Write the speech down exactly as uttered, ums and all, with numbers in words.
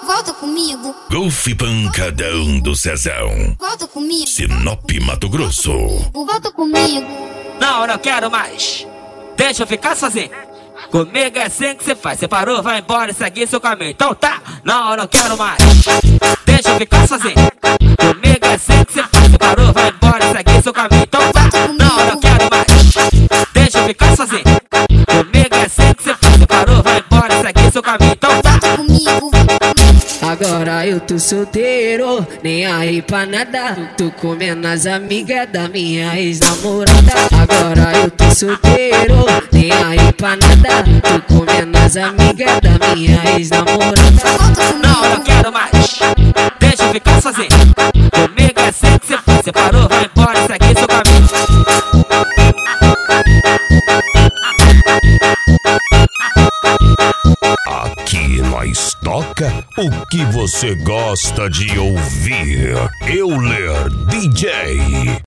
volta comigo. Golf Pancadão do Cezão. Volta comigo. Sinop, Mato Grosso. Volta comigo. Não, eu não quero mais. Deixa eu ficar sozinho. Comigo é assim que você faz. Você parou, vai embora e segue seu caminho. Então tá, não, eu não quero mais. Deixa eu ficar sozinho. Comigo é assim que você faz. Você parou, vai embora e segue seu caminho. Então tá, não, eu não quero mais. Deixa eu ficar sozinho. Comigo é assim que você faz. Você parou, vai embora e segue seu caminho. Então tá. Comigo. Agora eu tô solteiro, nem aí pra nada. Tô comendo as amigas da minha ex-namorada. Agora eu tô solteiro, nem aí pra nada. Tô comendo as amigas da minha ex-namorada. Não, eu não quero mais. Deixa eu ficar sozinho. Comigo é assim que você faz. Você parou, vai embora e segue seu caminho. Aqui nós toca o que você gosta de ouvir. Euler D J.